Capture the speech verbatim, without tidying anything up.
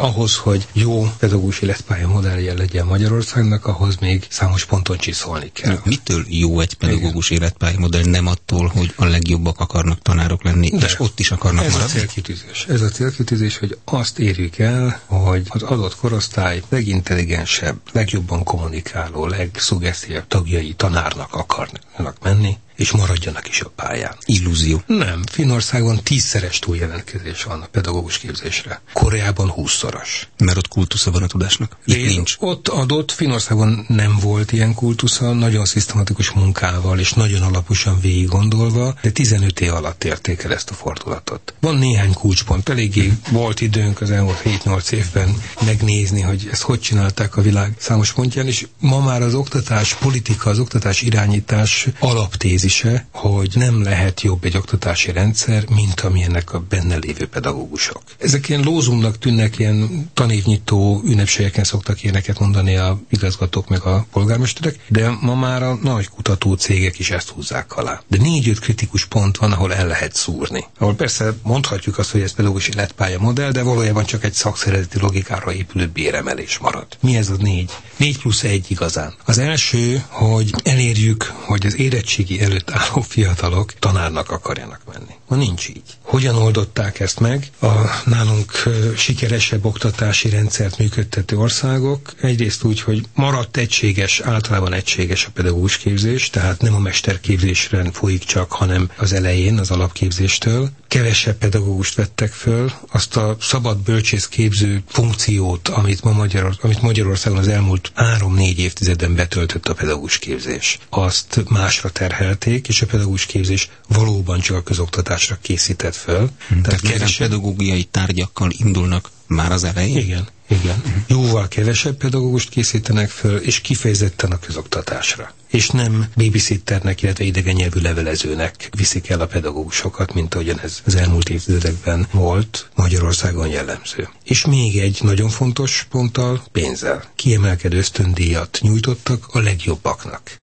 ahhoz, hogy jó pedagógus életpálya modellje legyen Magyarországnak, ahhoz még számos ponton csiszolni kell. Mitől jó egy pedagógus életpálya modell? Nem attól, hogy a legjobbak akarnak tanárok lenni, de és ott is akarnak ez maradni? A célkitűzés. Ez a célkitűzés, hogy azt érjük el, hogy az adott korosztály legintelligensebb, legjobban kommunikáló, legszugesztívebb tagjai tanárnak akarnak menni, és maradjanak is a pályán. Illúzió. Nem. Finnországban tízszeres túljelentkezés van a pedagógus képzésre. Koreában húszszoros. Mert ott kultusza van a tudásnak? Itt nincs. Ott adott, Finnországban nem volt ilyen kultusza, nagyon szisztematikus munkával és nagyon alaposan végig gondolva, de tizenöt év alatt érték el ezt a fordulatot. Van néhány kulcspont, eléggé volt időnk az elmúlt hét-nyolc évben megnézni, hogy ezt hogy csinálták a világ számos pontján, és ma már az oktatás politika, az oktatás irányítás alaptézise, hogy nem lehet jobb egy oktatási rendszer, mint amilyennek a benne lévő pedagógusok. Ezek ilyen lózumnak tűnnek, ilyen tanévnyitó ünnepségeken szoktak ilyeneket mondani a igazgatók meg a polgármesterek, de ma már a nagy kutató cégek is ezt húzzák alá. De négy-öt kritikus pont van, ahol el lehet szúrni. Ahol persze mondhatjuk azt, hogy ez pedagógus életpálya modell, de valójában csak egy szakszervezeti logikára épülő béremelés marad. Mi ez a négy? Négy plusz egy igazán. Az első, hogy elérjük, hogy az érettségi előtt álló fiatalok tanárnak akarjanak menni. Ma nincs így. Hogyan oldották ezt meg? A nálunk sikeresebb oktatási rendszert működtető országok egyrészt úgy, hogy maradt egységes, általában egységes a pedagógus képzés, tehát nem a mesterképzésre folyik csak, hanem az elején, az alapképzéstől. Kevesebb pedagógust vettek föl, azt a szabad bölcsészképző funkciót, amit ma Magyar, amit Magyarországon az elmúlt három-négy évtizedben betöltött a pedagógus képzés. Azt másra terhelték, és a pedagógus képzés valóban csak a közoktatásra készített föl. Hmm, tehát tehát kevesebb pedagógiai tárgyakkal indulnak már az elején? Igen, igen. Hmm. Jóval kevesebb pedagógust készítenek föl, és kifejezetten a közoktatásra. És nem babysitternek, illetve idegen nyelvű levelezőnek viszik el a pedagógusokat, mint ahogyan ez az elmúlt évtizedekben volt, Magyarországon jellemző. És még egy nagyon fontos ponttal, pénzzel. Kiemelkedő ösztöndíjat nyújtottak a legjobbaknak.